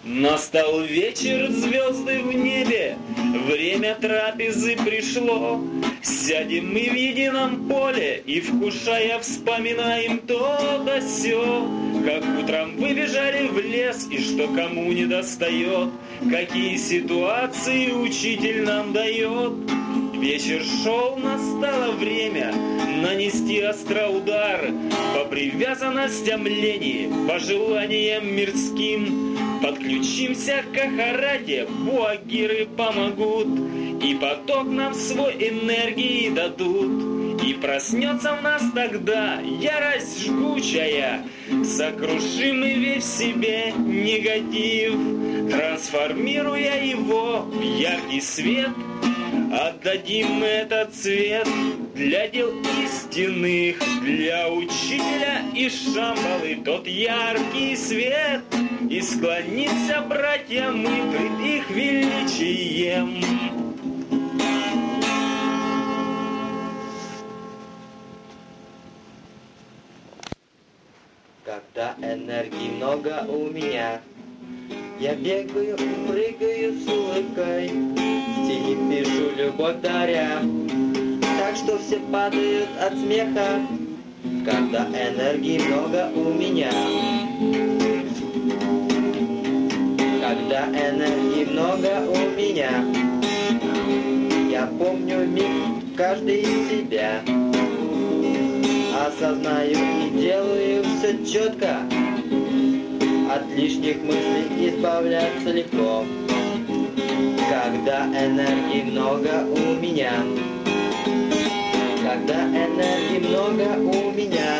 Настал вечер, звезды в небе, время трапезы пришло. Сядем мы в едином поле и, вкушая, вспоминаем то да сё. Как утром выбежали в лес и что кому не достает, какие ситуации учитель нам дает. Вечер шел, настало время нанести остроудар по привязанностям лени, по желаниям мирским. Подключимся к Ахарате, буагиры помогут, и поток нам свой энергии дадут. И проснется в нас тогда ярость жгучая, сокрушим мы весь в себе негатив, трансформируя его в яркий свет. Отдадим мы этот цвет для дел истинных, для учителя и Шамбалы тот яркий свет. И склониться, братья, мы пред их величием. Когда энергии много у меня, я бегаю и прыгаю с улыбкой, стихи пишу, любовь даря, так что все падают от смеха. Когда энергии много у меня, когда энергии много у меня, я помню миг каждый из себя, осознаю и делаю все четко, от лишних мыслей избавляться легко. Когда энергии много у меня, когда энергии много у меня,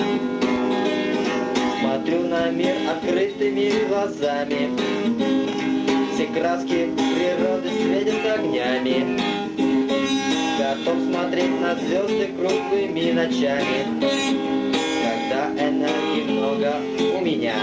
смотрю на мир открытыми глазами, все краски природы светят огнями, готов смотреть на звезды круглыми ночами. Когда энергии много у меня,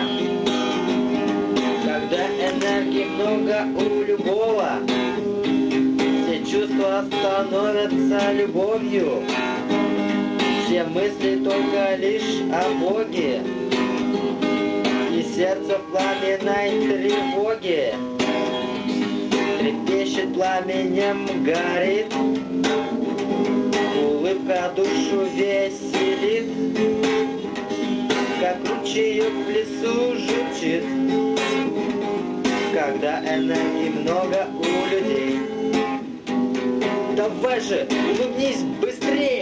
когда энергии много у любого, все чувства становятся любовью, все мысли только лишь о Боге, и сердце в пламенной тревоге трепещет, пламенем горит, улыбка душу веселит, как ручеек в лесу журчит. Когда энергии много у людей, давай же, улыбнись быстрее!